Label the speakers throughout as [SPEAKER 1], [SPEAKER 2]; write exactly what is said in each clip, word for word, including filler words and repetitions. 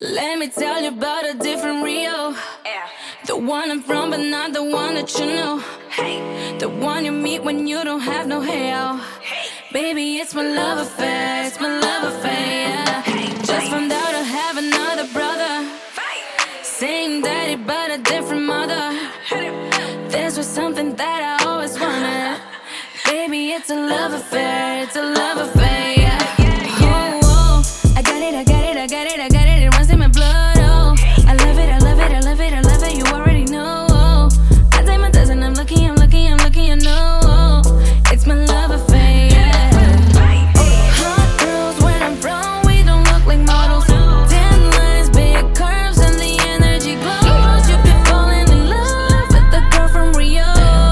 [SPEAKER 1] Let me tell you about a different Rio. The one I'm from, but not the one that you know. The one you meet when you don't have no hair. Baby, it's my love affair, it's my love affair, yeah. Just found out I have another brother. Same daddy, but a different mother. This was something that I always wanted. Baby, it's a love affair, it's a love affair, yeah. Oh, oh, I got it, I got it, I got it, I got it, it runs in my blood, oh. I love it, I love it, I love it, I love it, you already know, oh. I take my dozen, I'm lucky, I'm lucky, I'm lucky, I know, oh. It's my love affair, yeah. Hot girls, where I'm from, we don't look like models. Tan lines, big curves, and the energy glows. You be falling in love with the girl from Rio.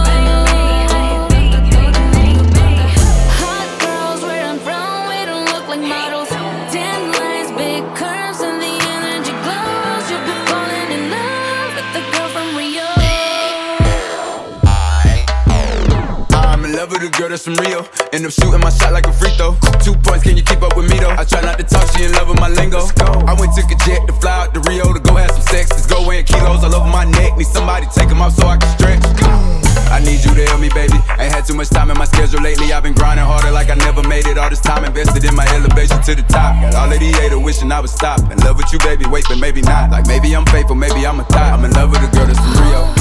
[SPEAKER 1] Hot girls, where I'm from, we don't look like models. Tan lines, big curves, and the energy glows. You be falling in love with the girl from Rio.
[SPEAKER 2] I'm in love with a girl that's from Rio. End up shooting my shot like a free throw. Two points, can you keep up with me though? I try not to talk, she in love with my lingo. I went took a jet to fly out to Rio to go have some sex. Let's go in kilos all over my neck. Need somebody take them off so I can stretch. I need you to help me, baby. Ain't had too much time in my schedule lately. I've been grinding harder like I never made it. All this time invested in my elevation to the top. Got all of the haters wishing I would stop. In love with you, baby, wait, but maybe not. Like maybe I'm faithful, maybe I'm a thot. I'm in love with a girl that's from Rio.